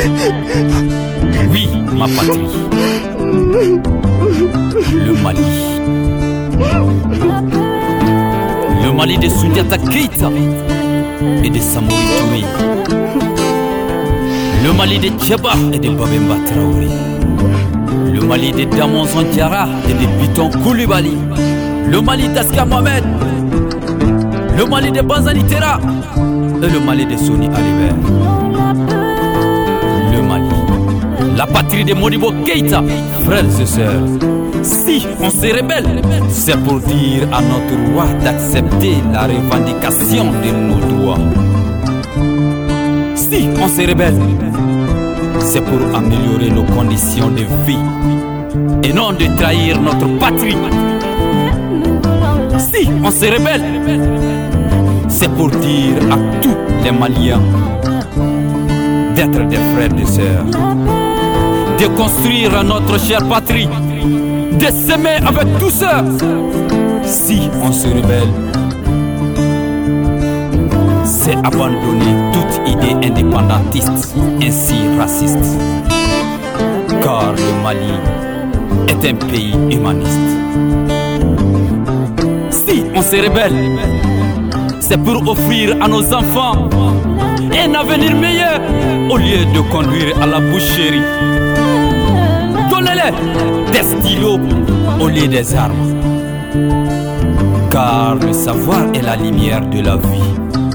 Oui, ma patrie. Le Mali. Le Mali de Soundiata Keïta et de Samori Touré. Le Mali de Djeba et de Babemba Traoré. Le Mali de Damonzon Diarra et de Biton Koulibaly. Le Mali d'Aska Mohamed. Le Mali de Banzani Terra et le Mali de Soni Alibert. Le Mali, la patrie de Modibo Keïta. Frères et sœurs, si on se rebelle, c'est pour dire à notre roi d'accepter la revendication de nos droits. Si on se rebelle, c'est pour améliorer nos conditions de vie et non de trahir notre patrie. Si on se rebelle, c'est pour dire à tous les Maliens d'être des frères et sœurs, de construire notre chère patrie, de s'aimer avec douceur. Si on se rebelle, c'est abandonner toute idée indépendantiste, ainsi raciste. Car le Mali est un pays humaniste. Si on se rebelle, c'est pour offrir à nos enfants un avenir meilleur au lieu de conduire à la boucherie. Donnez-les des stylos au lieu des armes. Car le savoir est la lumière de la vie.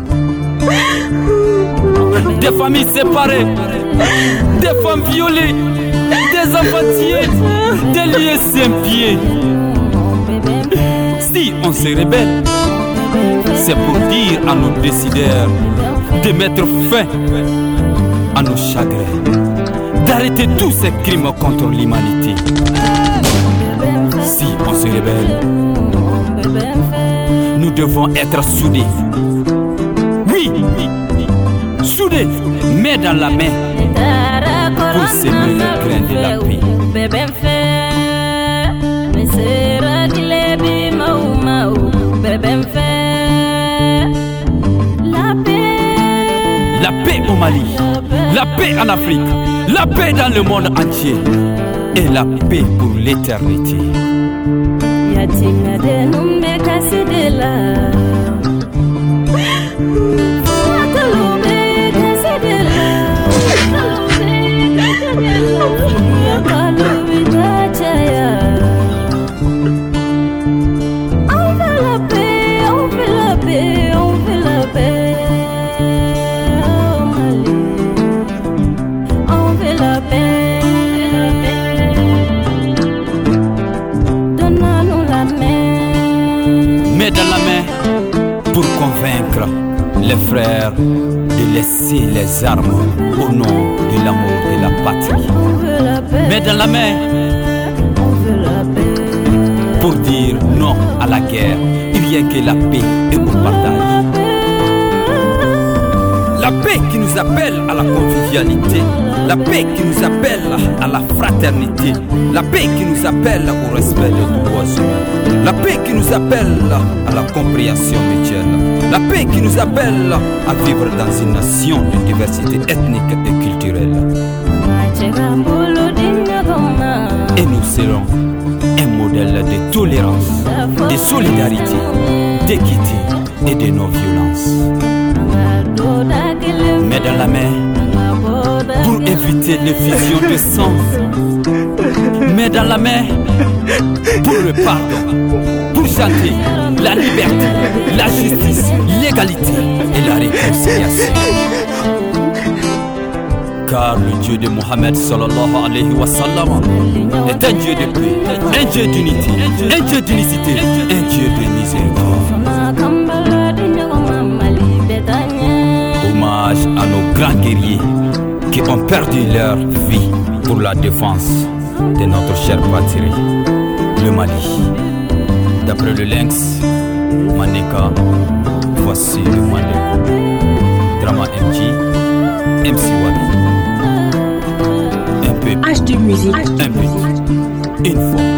Des familles séparées, des femmes violées, des enfants tués, des lieux sans pied. Si on se rebelle, c'est pour dire à nos décideurs de mettre fin à nos chagrins, d'arrêter tous ces crimes contre l'humanité. Si on se rebelle, nous devons être soudés. Oui, soudés, main dans la main, pour semer le grain de la paix. La paix au Mali, la paix en Afrique, la paix dans le monde entier et la paix pour l'éternité. Dans la main pour convaincre les frères de laisser les armes au nom de l'amour de la patrie. Mais dans la main pour dire non à la guerre, rien que la paix et au partage. La paix qui nous appelle à la convivialité, la paix qui nous appelle à la fraternité, la paix qui nous appelle au respect des droits humains, la paix qui nous appelle à la compréhension mutuelle, la paix qui nous appelle à vivre dans une nation de diversité ethnique et culturelle. Et nous serons un modèle de tolérance, de solidarité, d'équité et de non-violence. Mais dans la main pour éviter les fusions de sang. Mais dans la main pour le pardon, pour chanter la liberté, la justice, l'égalité et la réconciliation. Car le Dieu de Mohammed sallallahu alayhi wa sallam est un Dieu de paix, un Dieu d'unité, un Dieu d'unicité, un Dieu de miséricorde. Hommage à nos grands guerriers qui ont perdu leur vie pour la défense de notre chère patrie, le Mali. D'après le Lynx, Maneka, voici le Mali. Drama MG, MC Wabi. Un peu, HD Music, un peu, une fois.